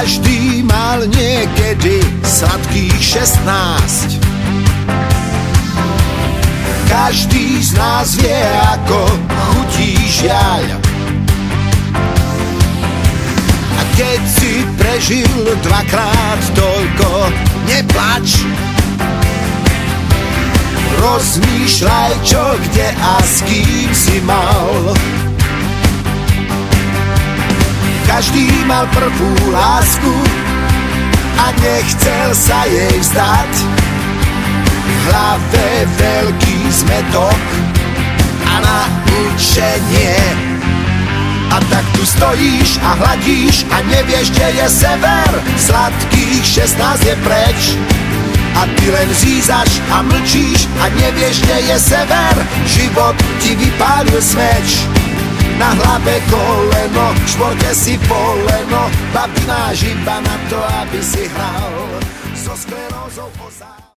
Každý mal niekedy sladkých 16. Každý z nás vie, ako chutí žiaľ. A keď si prežil dvakrát toľko, neplač. Rozmýšľaj, čo, kde a s kým si mal. Každý mal prvú lásku a nechcel sa jej vzdať. V hlave veľký zmetok a naučenie. A tak tu stojíš a hladíš a nevieš, kde je sever. Sladkých 16 je preč a ty len zízaš a mlčíš a nevieš, kde je sever. Život ti vypálil smeč. Na hlave koleno, v športe si poleno. Babi máš iba na to, aby si hral so sklerózou.